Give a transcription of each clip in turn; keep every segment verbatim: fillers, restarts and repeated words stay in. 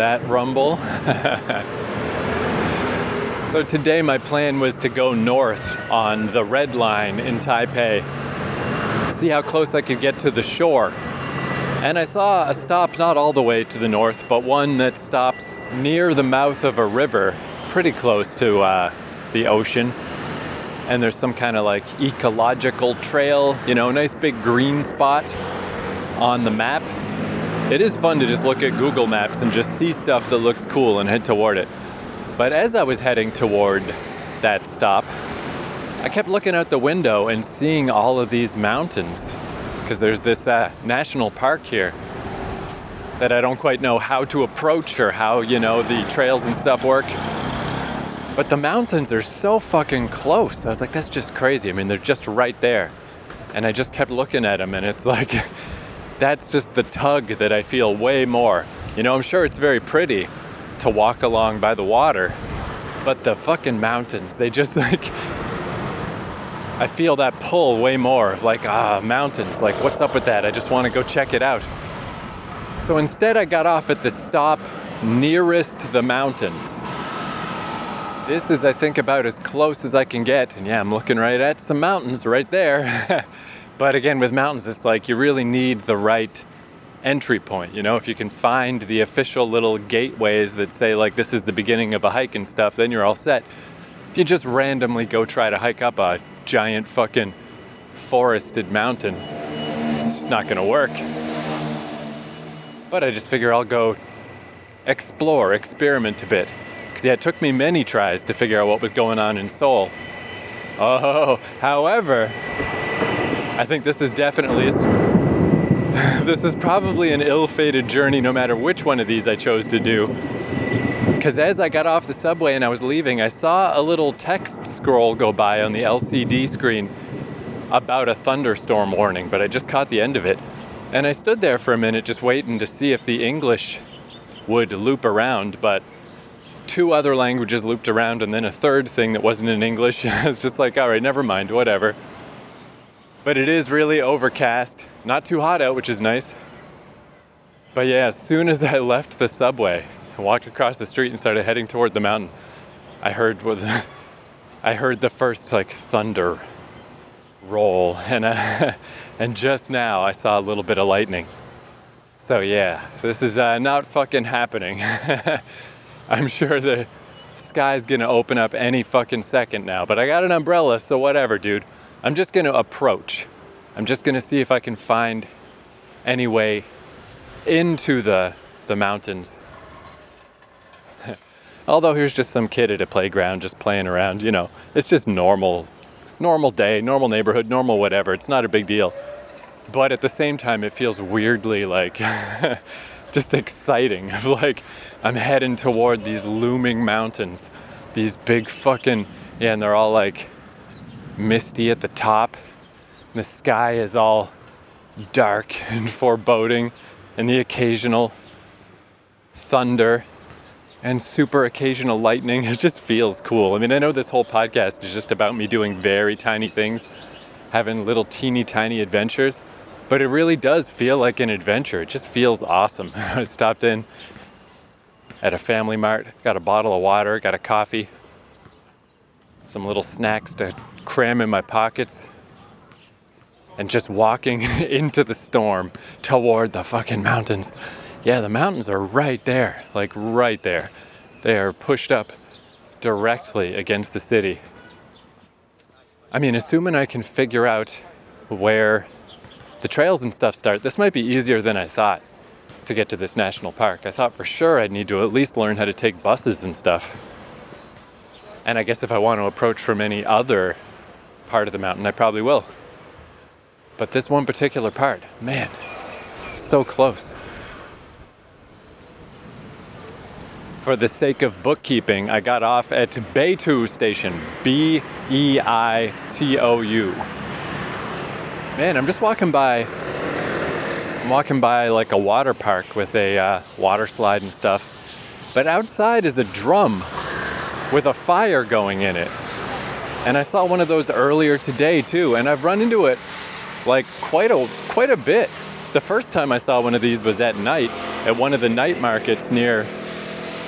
that rumble. So today my plan was to go north on the Red Line in Taipei, see how close I could get to the shore. And I saw a stop not all the way to the north, but one that stops near the mouth of a river, pretty close to uh, the ocean. And there's some kind of like ecological trail, you know, nice big green spot on the map. It is fun to just look at Google Maps and just see stuff that looks cool and head toward it. But as I was heading toward that stop, I kept looking out the window and seeing all of these mountains, because there's this uh, national park here that I don't quite know how to approach or how, you know, the trails and stuff work. But the mountains are so fucking close. I was like, that's just crazy. I mean, they're just right there. And I just kept looking at them, and it's like, that's just the tug that I feel way more. You know, I'm sure it's very pretty to walk along by the water, but the fucking mountains, they just like, I feel that pull way more of like, ah, mountains, like what's up with that? I just want to go check it out. So instead I got off at the stop nearest the mountains. This is, I think, about as close as I can get. And yeah, I'm looking right at some mountains right there. But again, with mountains, it's like you really need the right entry point. You know, if you can find the official little gateways that say like this is the beginning of a hike and stuff, then you're all set. If you just randomly go try to hike up a giant fucking forested mountain, it's just not gonna work. But I just figure I'll go explore, experiment a bit. Because yeah, it took me many tries to figure out what was going on in Seoul. Oh, however, I think this is definitely, this is probably an ill-fated journey no matter which one of these I chose to do. Because as I got off the subway and I was leaving, I saw a little text scroll go by on the L C D screen about a thunderstorm warning, but I just caught the end of it. And I stood there for a minute just waiting to see if the English would loop around, but two other languages looped around and then a third thing that wasn't in English. I was just like, all right, never mind, whatever. But it is really overcast, not too hot out, which is nice. But yeah, as soon as I left the subway, I walked across the street and started heading toward the mountain, I heard was I heard the first like thunder roll, and uh, and just now I saw a little bit of lightning. So yeah, this is uh, not fucking happening. I'm sure the sky's gonna open up any fucking second now, but I got an umbrella, so whatever, dude. I'm just gonna approach. I'm just gonna see if I can find any way into the the mountains. Although here's just some kid at a playground just playing around, you know, it's just normal, normal day, normal neighborhood, normal whatever. It's not a big deal. But at the same time, it feels weirdly like just exciting. Like I'm heading toward these looming mountains, these big fucking, yeah, and they're all like misty at the top. And the sky is all dark and foreboding, and the occasional thunder and super occasional lightning. It just feels cool. I mean, I know this whole podcast is just about me doing very tiny things, having little teeny tiny adventures, but it really does feel like an adventure. It just feels awesome. I stopped in at a Family Mart, got a bottle of water, got a coffee, some little snacks to cram in my pockets, and just walking into the storm toward the fucking mountains. Yeah, the mountains are right there, like right there. They are pushed up directly against the city. I mean, assuming I can figure out where the trails and stuff start, this might be easier than I thought to get to this national park. I thought for sure I'd need to at least learn how to take buses and stuff. And I guess if I want to approach from any other part of the mountain, I probably will. But this one particular part, man, so close. For the sake of bookkeeping, I got off at Beitou Station, B E I T O U. Man, I'm just walking by, I'm walking by like a water park with a uh, water slide and stuff. But outside is a drum with a fire going in it. And I saw one of those earlier today too, and I've run into it like quite a, quite a bit. The first time I saw one of these was at night, at one of the night markets near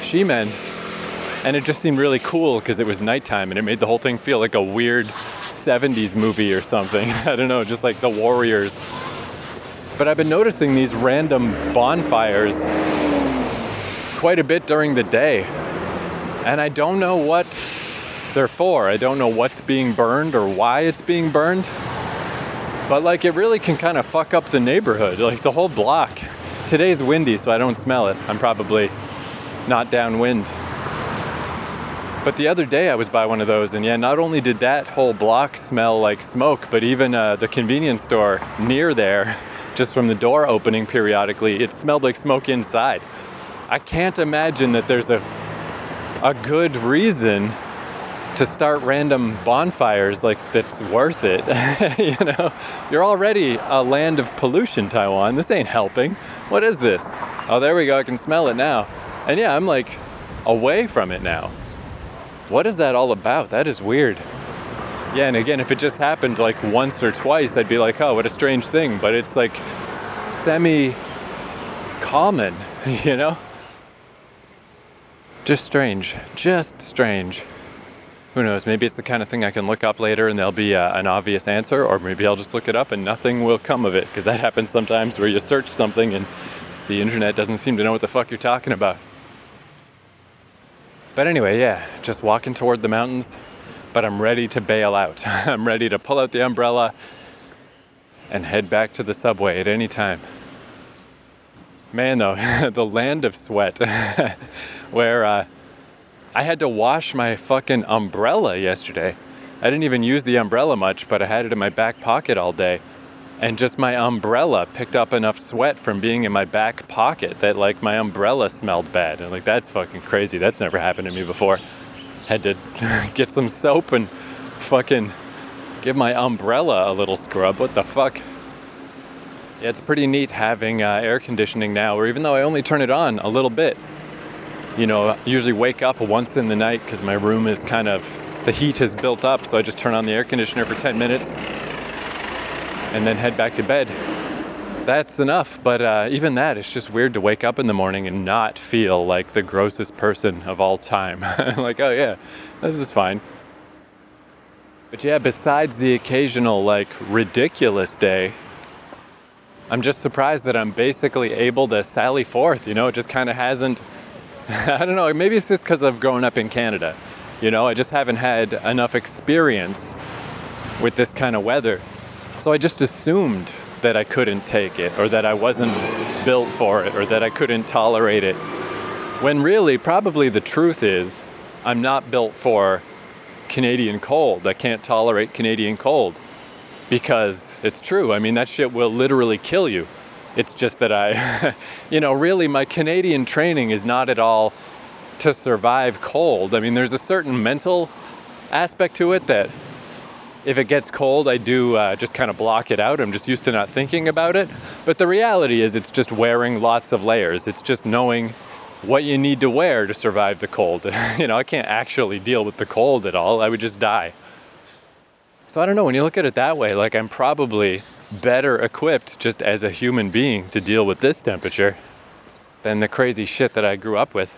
She-Men, and it just seemed really cool because it was nighttime and it made the whole thing feel like a weird seventies movie or something. I don't know, just like the Warriors. But I've been noticing these random bonfires quite a bit during the day, and I don't know what they're for. I don't know what's being burned or why it's being burned, but like it really can kind of fuck up the neighborhood, like the whole block. Today's windy, so I don't smell it. I'm probably not downwind. But the other day I was by one of those, and yeah, not only did that whole block smell like smoke, but even uh, the convenience store near there, just from the door opening periodically, it smelled like smoke inside. I can't imagine that there's a a good reason to start random bonfires like that's worth it. You know, you're already a land of pollution, Taiwan. This ain't helping. What is this? Oh, there we go. I can smell it now. And yeah, I'm like away from it now. What is that all about? That is weird. Yeah, and again, if it just happened like once or twice, I'd be like, oh, what a strange thing. But it's like semi-common, you know? Just strange. Just strange. Who knows? Maybe it's the kind of thing I can look up later and there'll be uh, an obvious answer, or maybe I'll just look it up and nothing will come of it, because that happens sometimes where you search something and the internet doesn't seem to know what the fuck you're talking about. But anyway, yeah, just walking toward the mountains, but I'm ready to bail out. I'm ready to pull out the umbrella and head back to the subway at any time. Man, though, the land of sweat, where uh, I had to wash my fucking umbrella yesterday. I didn't even use the umbrella much, but I had it in my back pocket all day. And just my umbrella picked up enough sweat from being in my back pocket that like my umbrella smelled bad. And like, that's fucking crazy. That's never happened to me before. Had to get some soap and fucking give my umbrella a little scrub. What the fuck? Yeah, it's pretty neat having uh, air conditioning now, or even though I only turn it on a little bit. You know, I usually wake up once in the night because my room is kind of, the heat has built up, so I just turn on the air conditioner for ten minutes and then head back to bed. That's enough, but uh, even that, it's just weird to wake up in the morning and not feel like the grossest person of all time. Like, oh yeah, this is fine. But yeah, besides the occasional like ridiculous day, I'm just surprised that I'm basically able to sally forth, you know, it just kind of hasn't, I don't know, maybe it's just because I've grown up in Canada, you know, I just haven't had enough experience with this kind of weather. So I just assumed that I couldn't take it, or that I wasn't built for it, or that I couldn't tolerate it. When really, probably the truth is, I'm not built for Canadian cold. I can't tolerate Canadian cold. Because it's true. I mean, that shit will literally kill you. It's just that I, you know, really my Canadian training is not at all to survive cold. I mean, there's a certain mental aspect to it that if it gets cold, I do uh, just kind of block it out. I'm just used to not thinking about it. But the reality is it's just wearing lots of layers. It's just knowing what you need to wear to survive the cold. You know, I can't actually deal with the cold at all. I would just die. So I don't know, when you look at it that way, like I'm probably better equipped just as a human being to deal with this temperature than the crazy shit that I grew up with.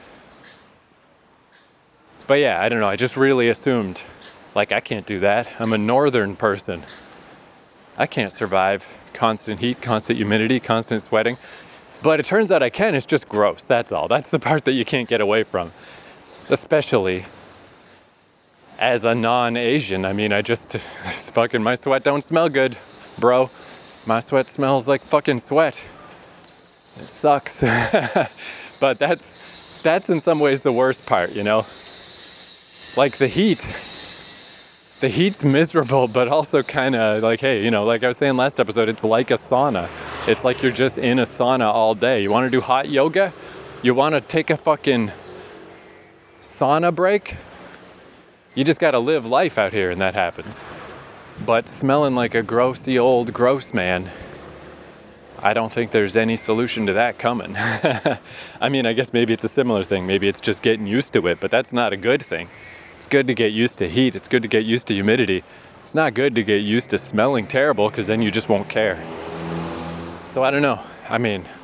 But yeah, I don't know, I just really assumed, like I can't do that. I'm a northern person. I can't survive constant heat, constant humidity, constant sweating. But it turns out I can, it's just gross, that's all. That's the part that you can't get away from. Especially as a non-Asian. I mean, I just, fucking, my sweat don't smell good, bro. My sweat smells like fucking sweat. It sucks. But that's, that's in some ways the worst part, you know? Like the heat. The heat's miserable, but also kind of like, hey, you know, like I was saying last episode, it's like a sauna. It's like you're just in a sauna all day. You want to do hot yoga? You want to take a fucking sauna break? You just got to live life out here and that happens. But smelling like a grossy old gross man, I don't think there's any solution to that coming. I mean, I guess maybe it's a similar thing. Maybe it's just getting used to it, but that's not a good thing. It's good to get used to heat. It's good to get used to humidity. It's not good to get used to smelling terrible, because then you just won't care. So I don't know. I mean,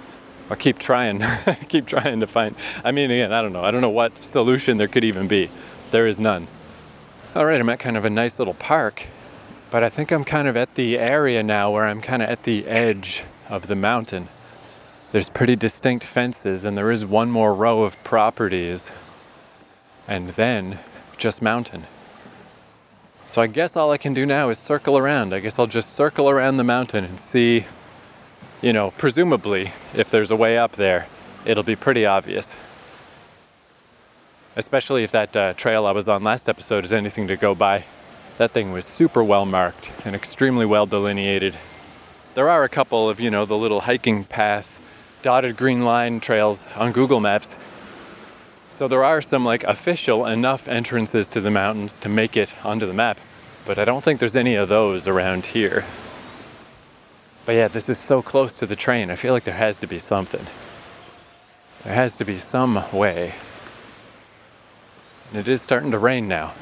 I'll keep trying, keep trying to find, I mean, again, I don't know. I don't know what solution there could even be. There is none. All right, I'm at kind of a nice little park, but I think I'm kind of at the area now where I'm kind of at the edge of the mountain. There's pretty distinct fences, and there is one more row of properties, and then just mountain. So I guess all I can do now is circle around. I guess I'll just circle around the mountain and see, you know, presumably, if there's a way up there, it'll be pretty obvious. Especially if that uh, trail I was on last episode is anything to go by. That thing was super well marked and extremely well delineated. There are a couple of, you know, the little hiking path, dotted green line trails on Google Maps. So there are some like official enough entrances to the mountains to make it onto the map. But I don't think there's any of those around here. But yeah, this is so close to the train. I feel like there has to be something. There has to be some way. And it is starting to rain now.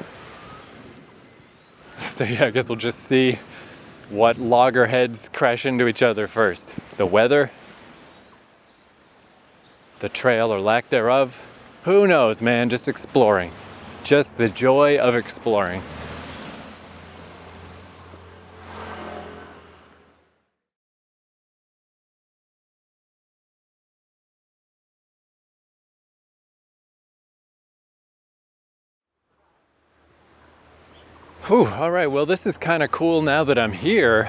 So yeah, I guess we'll just see what loggerheads crash into each other first. The weather, the trail or lack thereof. Who knows, man? Just exploring. Just the joy of exploring. Whew, all right, well, this is kind of cool now that I'm here.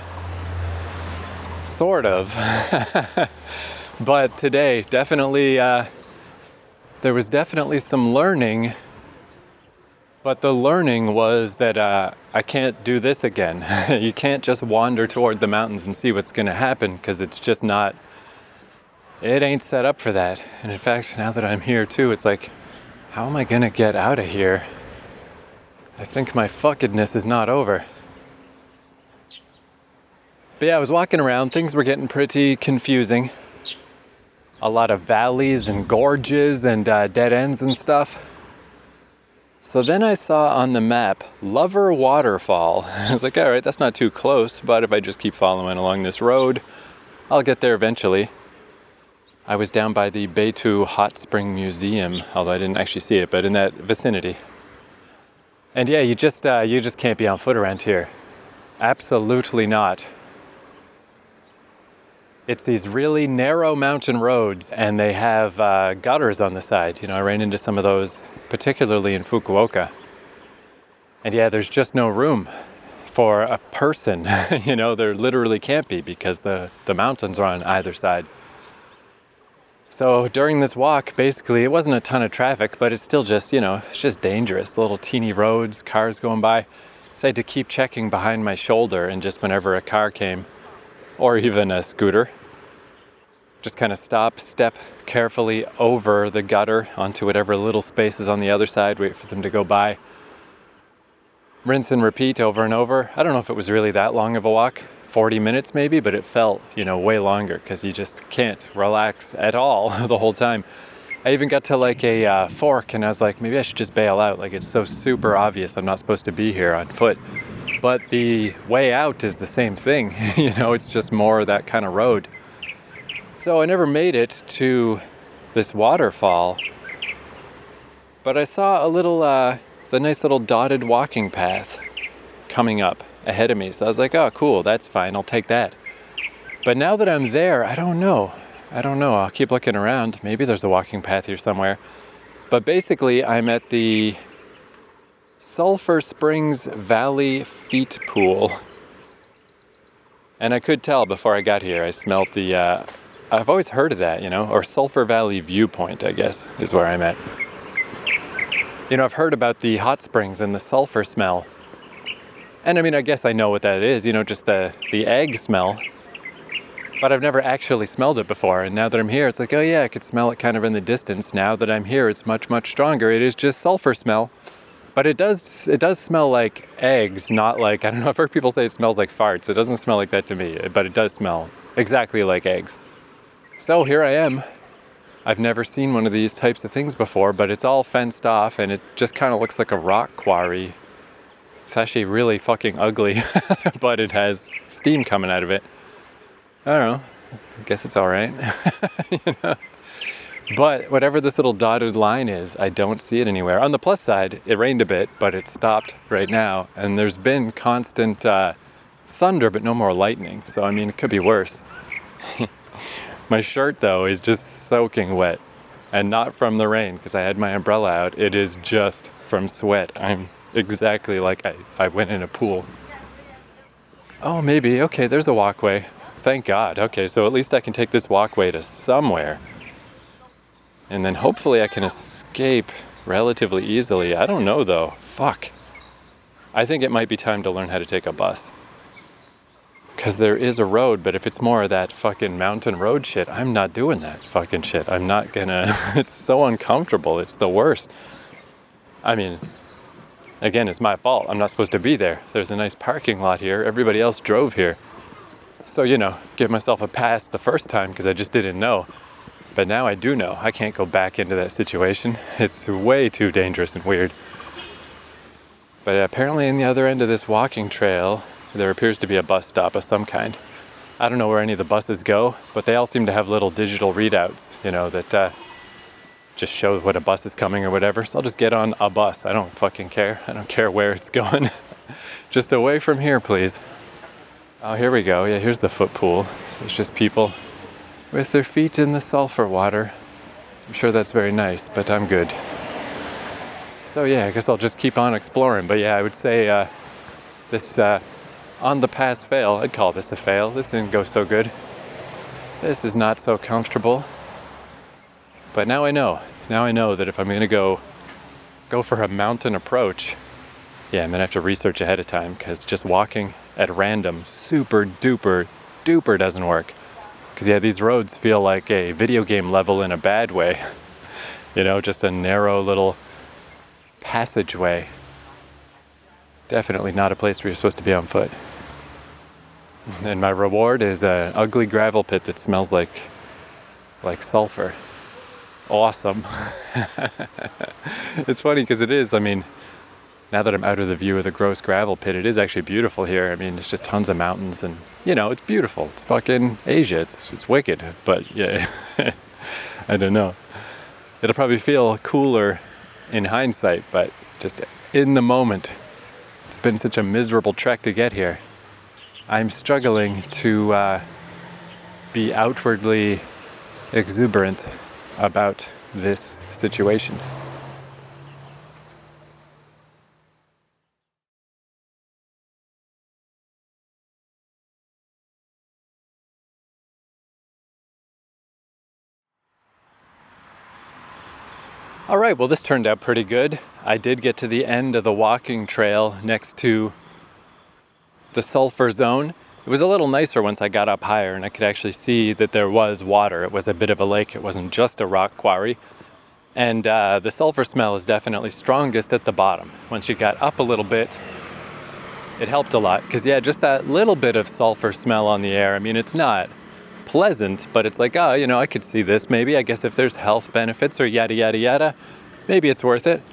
Sort of. But today, definitely, uh, there was definitely some learning. But the learning was that uh, I can't do this again. You can't just wander toward the mountains and see what's going to happen, because it's just not, it ain't set up for that. And in fact, now that I'm here too, it's like, how am I going to get out of here? I think my fuckedness is not over. But yeah, I was walking around, things were getting pretty confusing. A lot of valleys and gorges and uh, dead ends and stuff. So then I saw on the map, Lover Waterfall. I was like, all right, that's not too close, but if I just keep following along this road, I'll get there eventually. I was down by the Beitou Hot Spring Museum, although I didn't actually see it, but in that vicinity. And yeah, you just uh, you just can't be on foot around here. Absolutely not. It's these really narrow mountain roads, and they have uh, gutters on the side. You know, I ran into some of those, particularly in Fukuoka. And yeah, there's just no room for a person. You know, there literally can't be, because the, the mountains are on either side. So during this walk, basically, it wasn't a ton of traffic, but it's still just, you know, it's just dangerous. Little teeny roads, cars going by. So I had to keep checking behind my shoulder, and just whenever a car came, or even a scooter, just kind of stop, step carefully over the gutter onto whatever little spaces on the other side, wait for them to go by. Rinse and repeat over and over. I don't know if it was really that long of a walk. forty minutes maybe, but it felt, you know, way longer, because you just can't relax at all the whole time. I even got to like a uh, fork, and I was like, maybe I should just bail out. Like, it's so super obvious I'm not supposed to be here on foot. But the way out is the same thing. You know, it's just more that kind of road. So I never made it to this waterfall, but I saw a little, uh, the nice little dotted walking path coming up ahead of me. So I was like, oh, cool, that's fine, I'll take that. But now that I'm there, I don't know. I don't know, I'll keep looking around. Maybe there's a walking path here somewhere. But basically, I'm at the Sulphur Springs Valley Feet Pool. And I could tell before I got here, I smelled the, uh, I've always heard of that, you know, or Sulphur Valley Viewpoint, I guess, is where I'm at. You know, I've heard about the hot springs and the sulfur smell. And I mean, I guess I know what that is, you know, just the, the egg smell. But I've never actually smelled it before. And now that I'm here, it's like, oh yeah, I could smell it kind of in the distance. Now that I'm here, it's much, much stronger. It is just sulfur smell. But it does it does smell like eggs, not like, I don't know, I've heard people say it smells like farts. It doesn't smell like that to me, but it does smell exactly like eggs. So here I am. I've never seen one of these types of things before, but it's all fenced off, and it just kind of looks like a rock quarry. It's actually really fucking ugly, but it has steam coming out of it. I don't know. I guess it's all right. You know? But whatever this little dotted line is, I don't see it anywhere. On the plus side, it rained a bit, but it stopped right now. And there's been constant uh, thunder, but no more lightning. So, I mean, it could be worse. My shirt, though, is just soaking wet. And not from the rain, because I had my umbrella out. It is just from sweat. I'm exactly like I, I went in a pool. Oh, maybe. Okay, there's a walkway. Thank God. Okay, so at least I can take this walkway to somewhere. And then hopefully I can escape relatively easily. I don't know though. Fuck. I think it might be time to learn how to take a bus. Because there is a road, but if it's more of that fucking mountain road shit, I'm not doing that fucking shit. I'm not gonna... It's so uncomfortable. It's the worst. I mean, again, it's my fault. I'm not supposed to be there. There's a nice parking lot here. Everybody else drove here. So, you know, give myself a pass the first time because I just didn't know. But now I do know. I can't go back into that situation. It's way too dangerous and weird. But apparently in the other end of this walking trail, there appears to be a bus stop of some kind. I don't know where any of the buses go, but they all seem to have little digital readouts, you know, that uh, just show what a bus is coming or whatever. So I'll just get on a bus. I don't fucking care. I don't care where it's going. Just away from here, please. Oh, here we go. Yeah, here's the foot pool. So it's just people with their feet in the sulfur water. I'm sure that's very nice, but I'm good. So yeah, I guess I'll just keep on exploring. But yeah, I would say uh, this uh, on the pass fail, I'd call this a fail. This didn't go so good. This is not so comfortable. But now I know. Now I know that if I'm gonna go go for a mountain approach, yeah, I'm gonna have to research ahead of time because just walking at random super duper duper doesn't work. Because, yeah, these roads feel like a video game level in a bad way. You know, just a narrow little passageway. Definitely not a place where you're supposed to be on foot. And my reward is an ugly gravel pit that smells like, like sulfur. Awesome. It's funny because it is, I mean, now that I'm out of the view of the gross gravel pit, it is actually beautiful here. I mean, it's just tons of mountains and, you know, it's beautiful. It's fucking Asia. It's it's wicked. But, yeah, I don't know. It'll probably feel cooler in hindsight, but just in the moment, it's been such a miserable trek to get here. I'm struggling to uh, be outwardly exuberant about this situation. All right, well, this turned out pretty good. I did get to the end of the walking trail next to the sulfur zone. It was a little nicer once I got up higher and I could actually see that there was water. It was a bit of a lake. It wasn't just a rock quarry. And uh, the sulfur smell is definitely strongest at the bottom. Once you got up a little bit, it helped a lot. Because, yeah, just that little bit of sulfur smell on the air. I mean, it's not pleasant, but it's like, oh, you know, I could see this. Maybe, I guess if there's health benefits or yada, yada, yada, maybe it's worth it.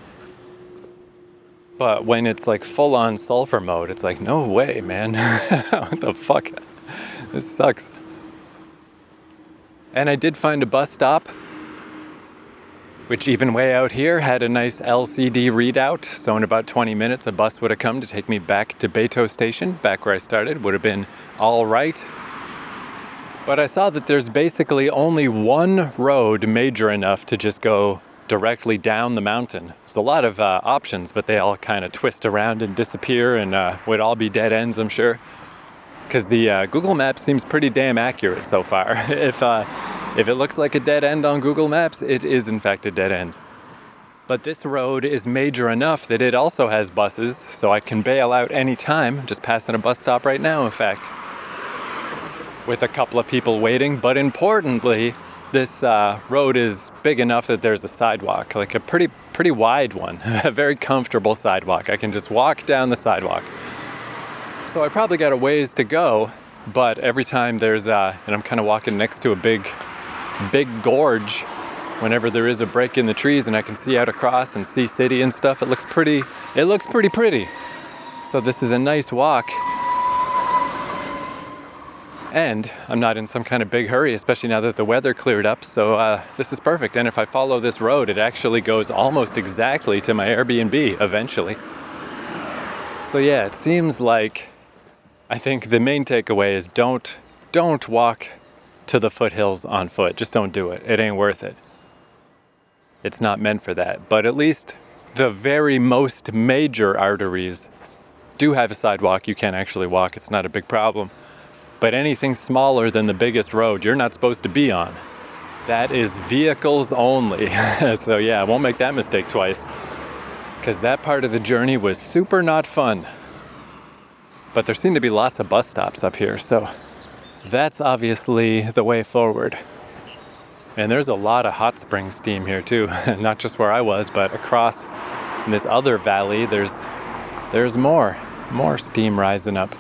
But when it's like full-on sulfur mode, it's like, no way, man. What the fuck? This sucks. And I did find a bus stop, which even way out here had a nice L C D readout. So in about twenty minutes, a bus would have come to take me back to Beito Station, back where I started. Would have been all right. But I saw that there's basically only one road major enough to just go directly down the mountain. There's a lot of uh, options, but they all kind of twist around and disappear and uh, would all be dead ends, I'm sure. Because the uh, Google Maps seems pretty damn accurate so far. if, uh, if it looks like a dead end on Google Maps, it is in fact a dead end. But this road is major enough that it also has buses, so I can bail out any time. Just passing a bus stop right now, in fact, with a couple of people waiting. But importantly, this uh, road is big enough that there's a sidewalk, like a pretty pretty wide one, a very comfortable sidewalk. I can just walk down the sidewalk. So I probably got a ways to go, but every time there's, uh, and I'm kind of walking next to a big, big gorge, whenever there is a break in the trees and I can see out across and see city and stuff, it looks pretty, it looks pretty pretty. So this is a nice walk. And I'm not in some kind of big hurry, especially now that the weather cleared up. So uh, this is perfect. And if I follow this road, it actually goes almost exactly to my Airbnb eventually. So yeah, it seems like, I think the main takeaway is don't, don't walk to the foothills on foot. Just don't do it. It ain't worth it. It's not meant for that. But at least the very most major arteries do have a sidewalk. You can actually walk. It's not a big problem. But anything smaller than the biggest road, you're not supposed to be on. That is vehicles only. So yeah, I won't make that mistake twice. Because that part of the journey was super not fun. But there seem to be lots of bus stops up here, so that's obviously the way forward. And there's a lot of hot spring steam here too. Not just where I was, but across in this other valley, there's there's more, more steam rising up.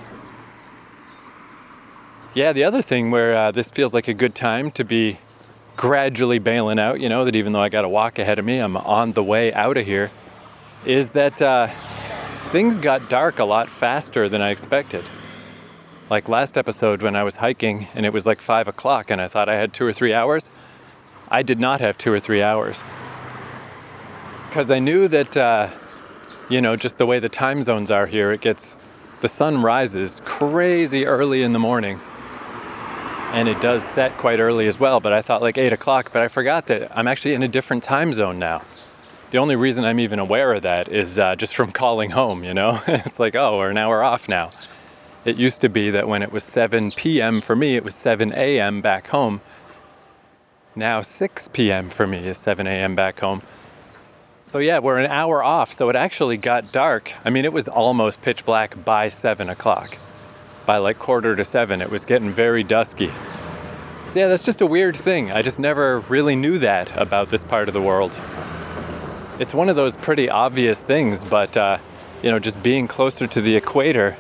Yeah, the other thing where uh, this feels like a good time to be gradually bailing out, you know, that even though I got a walk ahead of me, I'm on the way out of here, is that uh, things got dark a lot faster than I expected. Like last episode when I was hiking and it was like five o'clock and I thought I had two or three hours, I did not have two or three hours. Because I knew that, uh, you know, just the way the time zones are here, it gets, the sun rises crazy early in the morning. And it does set quite early as well, but I thought like eight o'clock, but I forgot that I'm actually in a different time zone now. The only reason I'm even aware of that is uh, just from calling home, you know? It's like, oh, we're an hour off now. It used to be that when it was seven p.m. for me, it was seven a.m. back home. Now six p.m. for me is seven a.m. back home. So yeah, we're an hour off, so it actually got dark. I mean, it was almost pitch black by seven o'clock. By like quarter to seven, it was getting very dusky. So yeah, that's just a weird thing. I just never really knew that about this part of the world. It's one of those pretty obvious things, but uh, you know, just being closer to the equator,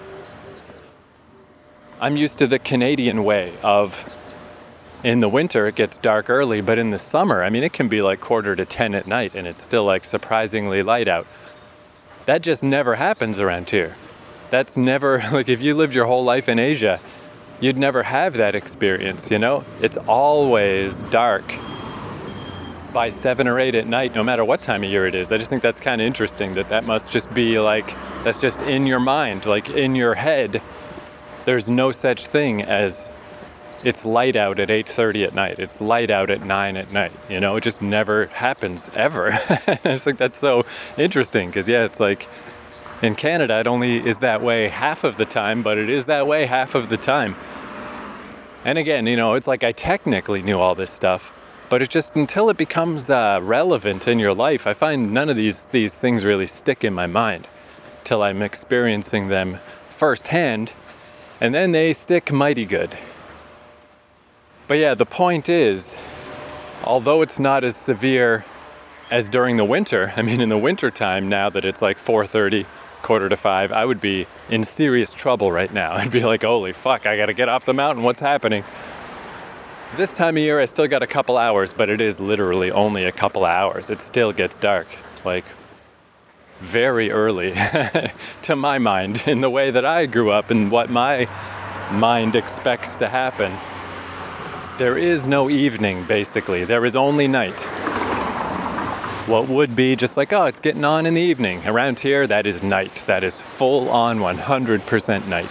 I'm used to the Canadian way of, in the winter it gets dark early, but in the summer, I mean, it can be like quarter to ten at night and it's still like surprisingly light out. That just never happens around here. That's never, like if you lived your whole life in Asia, you'd never have that experience, you know? It's always dark by seven or eight at night, no matter what time of year it is. I just think that's kind of interesting that that must just be like, that's just in your mind, like in your head. There's no such thing as it's light out at eight thirty at night. It's light out at nine at night. You know, it just never happens ever. I just think that's so interesting because, yeah, it's like in Canada, it only is that way half of the time, but it is that way half of the time. And again, you know, it's like I technically knew all this stuff, but it's just until it becomes uh, relevant in your life, I find none of these, these things really stick in my mind till I'm experiencing them firsthand. And then they stick mighty good. But yeah, the point is, although it's not as severe as during the winter, I mean, in the winter time, now that it's like four thirty, quarter to five, I would be in serious trouble right now. I'd be like, holy fuck, I gotta get off the mountain, what's happening? This time of year, I still got a couple hours, but it is literally only a couple hours. It still gets dark, like very early to my mind, in the way that I grew up and what my mind expects to happen. There is no evening, basically. There is only night. What would be just like, oh, it's getting on in the evening. Around here, that is night. That is full on one hundred percent night.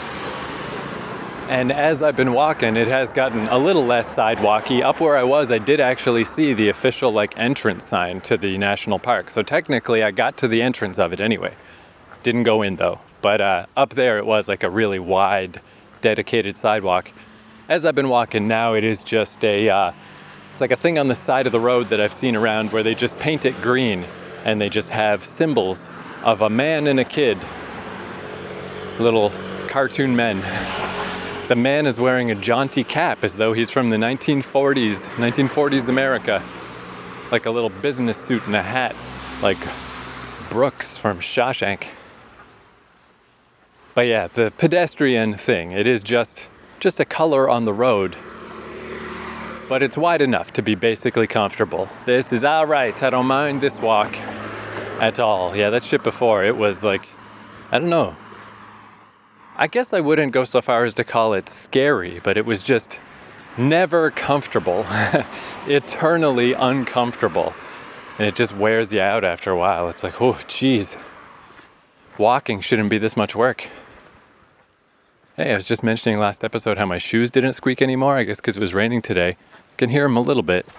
And as I've been walking, it has gotten a little less sidewalky. Up where I was, I did actually see the official like entrance sign to the national park. So technically I got to the entrance of it anyway. Didn't go in though. But uh, up there it was like a really wide, dedicated sidewalk. As I've been walking now, it is just a, uh, it's like a thing on the side of the road that I've seen around where they just paint it green and they just have symbols of a man and a kid. Little cartoon men. The man is wearing a jaunty cap as though he's from the nineteen forties, nineteen forties America. Like a little business suit and a hat, like Brooks from Shawshank. But yeah, the pedestrian thing, it is just, just a color on the road. But it's wide enough to be basically comfortable. This is all right, I don't mind this walk at all. Yeah, that shit before, it was like, I don't know. I guess I wouldn't go so far as to call it scary, but it was just never comfortable, eternally uncomfortable. And it just wears you out after a while. It's like, oh, geez, walking shouldn't be this much work. Hey, I was just mentioning last episode how my shoes didn't squeak anymore, I guess because it was raining today. I can hear them a little bit.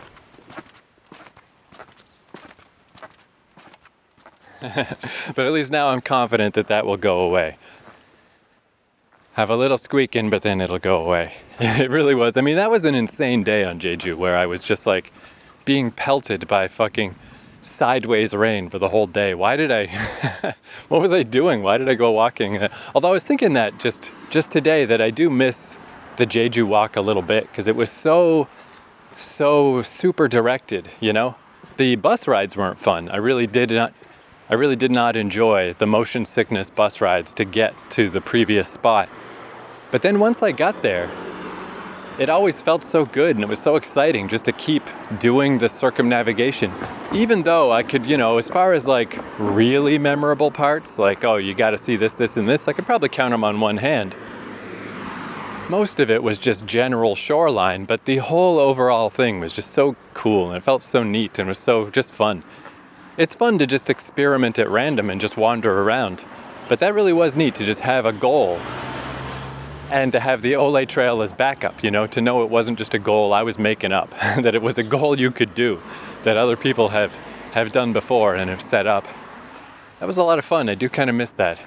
But at least now I'm confident that that will go away. Have a little squeaking, but then it'll go away. It really was. I mean, that was an insane day on Jeju where I was just like being pelted by fucking sideways rain for the whole day. Why did I, what was I doing? Why did I go walking? Although I was thinking that just, just today that I do miss the Jeju walk a little bit because it was so, so super directed, you know? The bus rides weren't fun. I really did not, I really did not enjoy the motion sickness bus rides to get to the previous spot. But then once I got there, it always felt so good and it was so exciting just to keep doing the circumnavigation. Even though I could, you know, as far as like really memorable parts, like, oh, you got to see this, this, and this, I could probably count them on one hand. Most of it was just general shoreline, but the whole overall thing was just so cool and it felt so neat and was so just fun. It's fun to just experiment at random and just wander around, but that really was neat to just have a goal. And to have the Ole Trail as backup, you know, to know it wasn't just a goal I was making up, that it was a goal you could do, that other people have, have done before and have set up. That was a lot of fun. I do kind of miss that.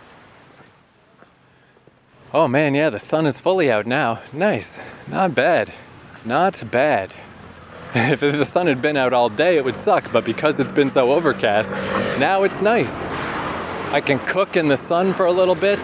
Oh man, yeah, the sun is fully out now. Nice. Not bad. Not bad. If the sun had been out all day, it would suck, but because it's been so overcast, now it's nice. I can cook in the sun for a little bit.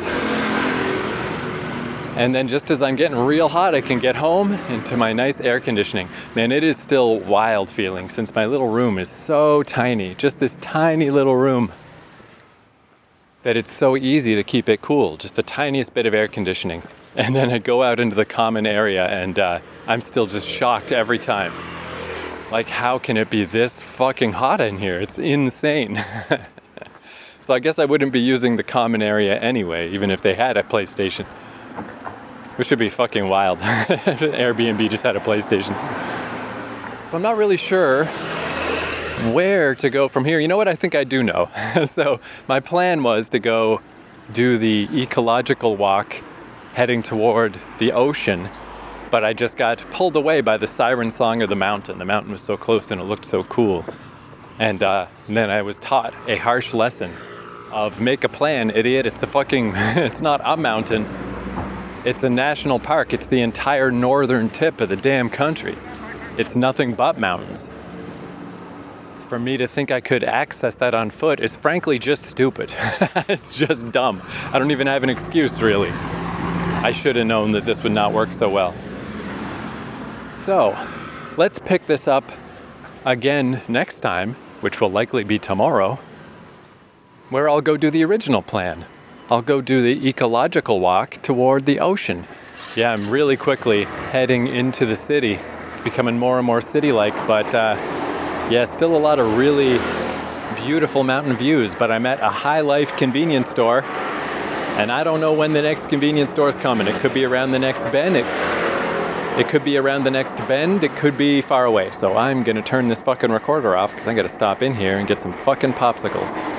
And then just as I'm getting real hot, I can get home into my nice air conditioning. Man, it is still wild feeling since my little room is so tiny, just this tiny little room, that it's so easy to keep it cool, just the tiniest bit of air conditioning. And then I go out into the common area and uh, I'm still just shocked every time. Like, how can it be this fucking hot in here? It's insane. So I guess I wouldn't be using the common area anyway, even if they had a PlayStation. Which would be fucking wild if Airbnb just had a PlayStation. So I'm not really sure where to go from here. You know what? I think I do know. So my plan was to go do the ecological walk heading toward the ocean, but I just got pulled away by the siren song of the mountain. The mountain was so close and it looked so cool. And, uh, and then I was taught a harsh lesson of make a plan, idiot. It's a fucking, it's not a mountain. It's a national park. It's the entire northern tip of the damn country. It's nothing but mountains. For me to think I could access that on foot is frankly just stupid. It's just dumb. I don't even have an excuse, really. I should have known that this would not work so well. So, let's pick this up again next time, which will likely be tomorrow, where I'll go do the original plan. I'll go do the ecological walk toward the ocean. Yeah, I'm really quickly heading into the city. It's becoming more and more city-like, but uh, yeah, still a lot of really beautiful mountain views. But I'm at a High Life convenience store, and I don't know when the next convenience store is coming. It could be around the next bend. It, it could be around the next bend. It could be far away. So I'm gonna turn this fucking recorder off because I gotta stop in here and get some fucking popsicles.